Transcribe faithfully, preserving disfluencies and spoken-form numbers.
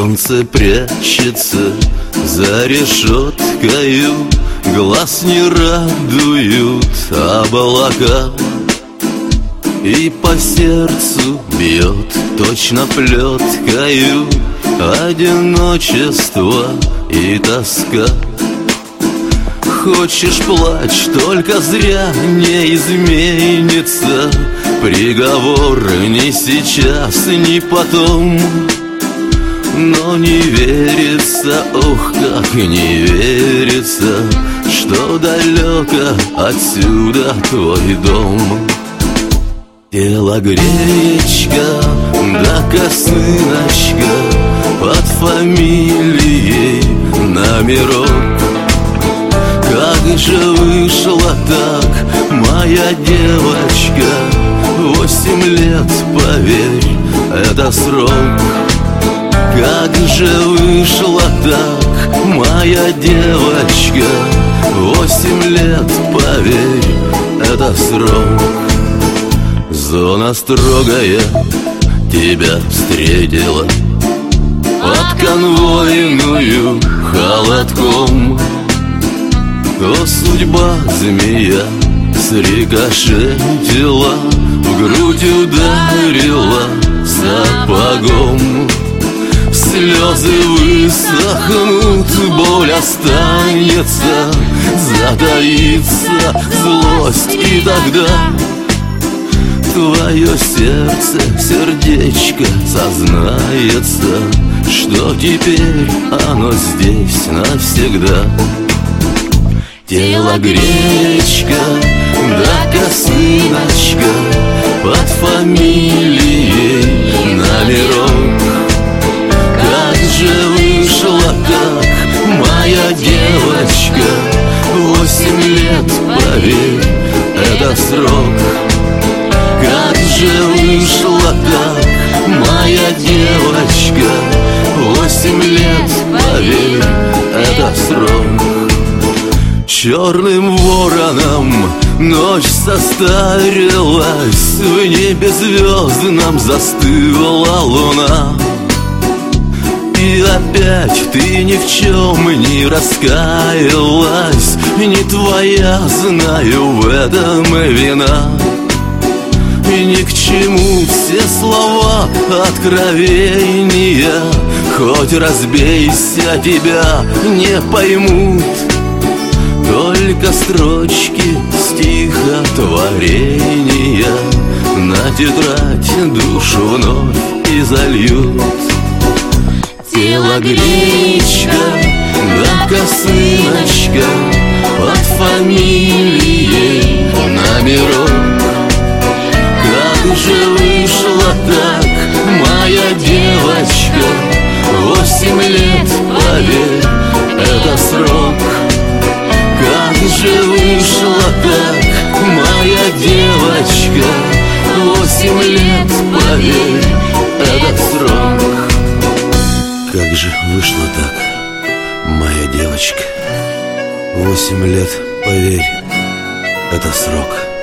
Солнце прячется за решеткою, глаз не радуют облака. И по сердцу бьет точно плеткою одиночество и тоска. Хочешь плачь, только зря не изменится приговор ни сейчас, ни потом. Но не верится, ох, как не верится, что далеко отсюда твой дом. Тело гречка, да косыночка под фамилией номерок. Как же вышло так, моя девочка, восемь лет, поверь, это срок. Как же вышло так, моя девочка, восемь лет, поверь, это срок. Зона строгая тебя встретила под конвойную холодком. То судьба змея срикошетила, в грудь ударила сапогом. Слезы высохнут, боль останется, затаится злость, и тогда твое сердце, сердечко сознается, что теперь оно здесь навсегда. Тело гречка, да косыночка под фамилией номерок. Как же вышло так, моя девочка, восемь лет, поверь, это срок. Как же вышло так, моя девочка, восемь лет, поверь, это срок. Черным вороном ночь состарилась, в небе звездном застыла луна. И опять ты ни в чем не раскаялась, не твоя, знаю, в этом вина. И ни к чему все слова откровения, хоть разбейся, тебя не поймут. Только строчки стихотворения на тетрадь душу вновь и зальют. Тело гречка, да косыночка под фамилией номерок. Как же вышло так, моя девочка, восемь лет, поверь, это срок. Как же вышло так, моя девочка, восемь лет, поверь, это срок. Как же вышло так, моя девочка, восемь лет, поверь, это срок.